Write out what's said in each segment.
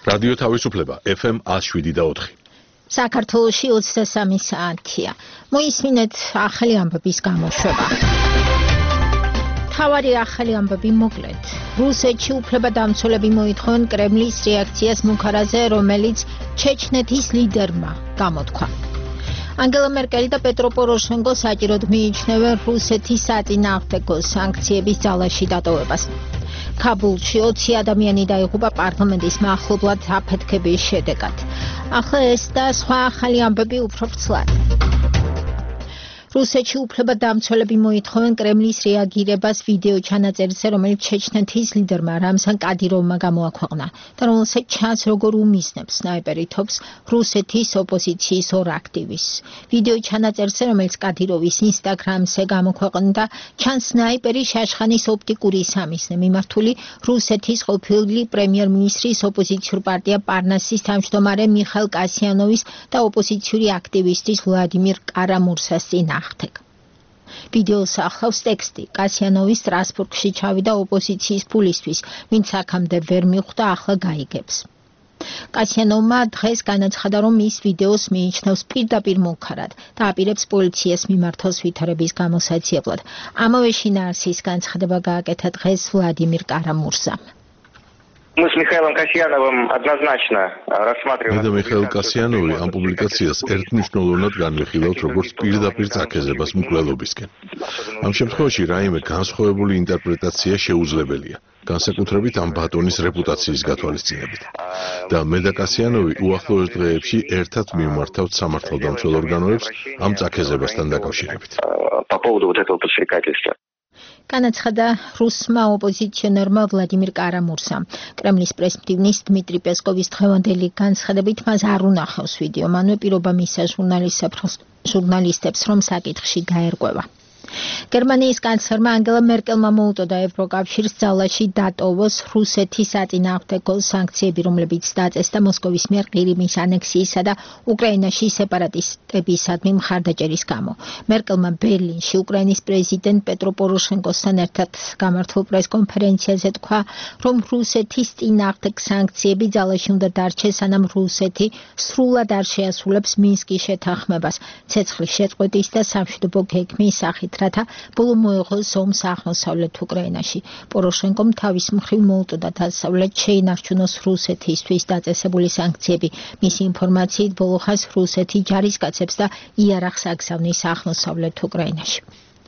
რადიო თავისუფლება FM 107.4. საქართველოში 23 საათია. მოისმინეთ ახალი ამბების გამოშვება. თავარი ახალი ამბები მოკლედ. რუსეთში უფლებადამცველები მოითხოვენ კრემლის რეაქციას მუქარაზე, რომელიც ჩეჩნეთის ლიდერმა გამოთქვა. ანგელა მერკელი და პეტრო პოროშენკო საჭიროდ მიიჩნევენ რუსეთის საწინააღმდეგო სანქციების ძალაში დატოვებას. ქაბულში 20 ადამიანი დაიღუპა პარლამენტის მახლობლად აფეთქების შედეგად. ახლა ეს და სხვა ახალი ამბები უფრო ვრცლად. რუსეთში უფლებადამცველები მოითხოვენ კრემლის რეაგირებას ვიდეო ჩანაწერზე, რომელიც ჩეჩნეთის ლიდერმა რამზან კადიროვმა გამოაქვეყნა და რომელსაც ჩანს როგორ უმიზნებს სნაიპერითობს რუსეთის ოპოზიციის ორ აქტივისტს. ვიდეო ჩანაწერზე, რომელიც კადიროვის ინსტაგრამზე გამოქვეყნდა, ჩანს სნაიპერი შაშხანის ოპტიკური სამიზნე მიმართული რუსეთის ყოფილი პრემიერ-მინისტრის ოპოზიციურ პარტია პარნასის თავმჯდომარე მიხაილ კასიანოვის და ოპოზიციური აქტივისტის ვლადიმირ კარამურსას წინააღმდეგ. ვიდეოს ახლავს ტექსტი. კასიანოვის სტრასბურგში ჩავიდა ოპოზიციის ფულისთვის, ვინც აქამდე ვერ მიხვდა, ახლა გაიგებს. კასიანოვმა დღეს განაცხადა, რომ ის ვიდეოს მიიჩნევს პირდაპირ მუქარად და აპირებს პოლიციას მიმართოს ვითარების გამოსაძიებლად. ამავე შინაარსის განცხადება გააკეთა დღეს ვლადიმირ კარამურსამ. Мы с Михаилом Касьяновым однозначно рассматриваем. მე და მიხაილ კასიანოვი ამ პუბლიკაციას ერთნიშნულოვნად განვიხილავთ როგორც პირდაპირ წაქეზებას მკვლელობისკენ. ამ შემთხვევაში რაიმე განსხვავებული ინტერპრეტაცია შეუძლებელია, განსაკუთრებით ამ ბატონის რეპუტაციის გათვალისწინებით. და მე და კასიანოვი უახლოეს დღეებში ერთად მივმართავთ სამართალდამცველ ორგანოებს ამ წაქეზებასთან დაკავშირებით. По поводу вот этого подстрекательства. განაცხადა რუსმა ოპოზიციონერმა ვლადიმირ კარამურსამ. კრემლის პრესმდივნის დმიტრი პესკოვის დღევანდელი განცხადებით მას არ უნახავს ვიდეო, მანვე პირობა მისცა ჟურნალისტებს, რომ საკითხში გაერკვევა. გერმანიის კანცლერმა ანგელა მერკელმა მოუტოდა ევროკავშირს ძალაში დატოვოს რუსეთის საწინააღმდეგო სანქციები, რომლებიც დაწესდა მოსკოვის მიერ ყირიმის ანექსიისა და უკრაინაში სეპარატისტებისადმი მხარდაჭერის გამო. მერკელმა ბერლინში უკრაინის პრეზიდენტ პეტრო პოროშენკოსთან ერთად გამართულ პრესკონფერენციაზე თქვა, რომ რუსეთის წინააღმდეგ სანქციები ძალაში უნდა დარჩეს, სანამ რუსეთი სრულად არ შეასრულებს მინსკის შეთანხმებას, ცეცხლის შეწყვეტის და სამშვიდობო გეგმის სახით, რათა ბოლო მოეღოს ომს აღმოსავლეთ უკრაინაში. პოროშენკომ თავის მხრივ მოუტოდა დასავლეთ შეინარჩუნოს რუსეთისთვის დაწესებული სანქციები. მისი ინფორმაციით ბოლო ხანს რუსეთი ჯარისკაცებს და იარაღს აგზავნის აღმოსავლეთ უკრაინაში.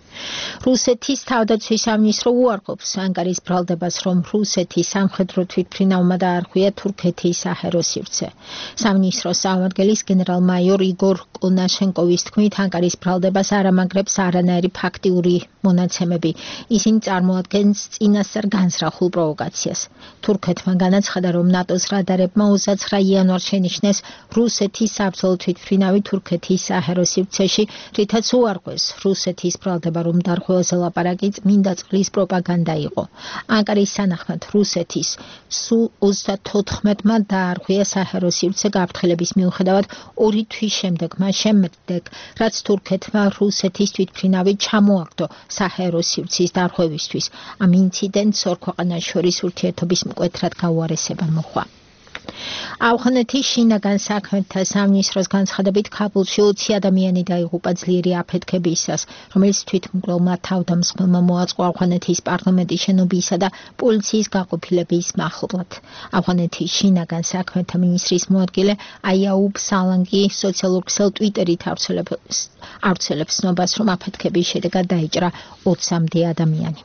რუსეთის თავდაცვის სამინისტრო უარყოფს ანკარის ბრალდებას, რომ რუსეთის სამხედრო თვითმფრინავმა დაარღვია თურქეთის საჰაერო სივრცე. სამინისტროს წარმომადგენლის გენერალ-მაიორ იგორ კონაშენკოვის თქმით, ანკარის ბრალდებას არ ამაგრებს არანაირი ფაქტიური მონაცემები. ისინი წარმოადგენს წინასწარ განზრახულ პროვოკაციას. თურქეთმა განაცხადა, რომ ნატოს რადარებმა 29 იანვარს შენიშნეს რუსეთის საბრძოლო თვითმფრინავი თურქეთის საჰაერო სივრცეში, რითაც უარყვეს რუსეთის ბრალდება, რომ დარღვევაზე ლაპარაკი წმინდა წყლის პროპაგანდა იყო. ანკარის სანახმად რუსეთის სულ 34-მა დაარღვია საჰაერო სივრცე გაფრთხილების მიუხედავად 2 თვის შემდეგ, მას შემდეგ, რაც თურქეთმა რუსეთის თვითმფრინავი ჩამოაგდო საჰაერო სივრცის დარღვევისთვის. ამ ინციდენტს ორ ქვეყანას შორის ურთიერთობის მკვეთრად გაუარესება მოჰყვა. ავღანეთის შინაგან საქმეთა სამინისტროს განცხადებით ქაბულში 20 ადამიანი დაიღუპა ძლიერი აფეთქებისას, რომელიც თვითმკვლელმა თავდამსხმელმა მოაწყო ავღანეთის პარლამენტის შენობისა და პოლიციის გაყოფილების მახლობლად. ავღანეთის შინაგან საქმეთა მინისტრის მოადგილე აიაუბ სალანგი სოციალურ ქსელ ტვიტერით ავრცელებს ცნობას, რომ აფეთქების შედეგად დაიჭრა 20-მდე ადამიანი.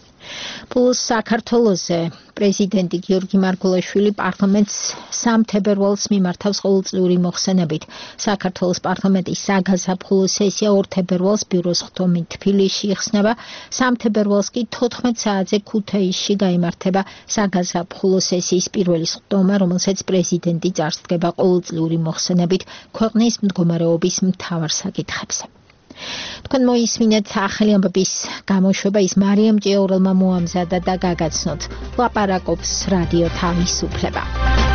Plus საქართველოზე პრეზიდენტი გიორგი მარგველაშვილი პარლამენტს 3 თებერვალს მიმართავს ყოველწლიური მოხსენებით. საქართველოს პარლამენტის საგაზაფხულო სესია 2 თებერვალს ბიუროს ხდომით თბილისში იხსნება, 3 თებერვალს კი 14 საათზე ქუთაისში გაიმართება საგაზაფხულო სესიის პირველი ხდომა, რომელსაც პრეზიდენტი წარსდგება ყოველწლიური მოხსენებით ქვეყნის მდგომარეობის მთავარ საკითხებზე. თქვენ მოისმინეთ ახალი ამბების გამოშვება, ის მარიამ ჭიაურელმა მოამზადა და გაგაცნოთ. ლაპარაკობს რადიო თავისუფლება.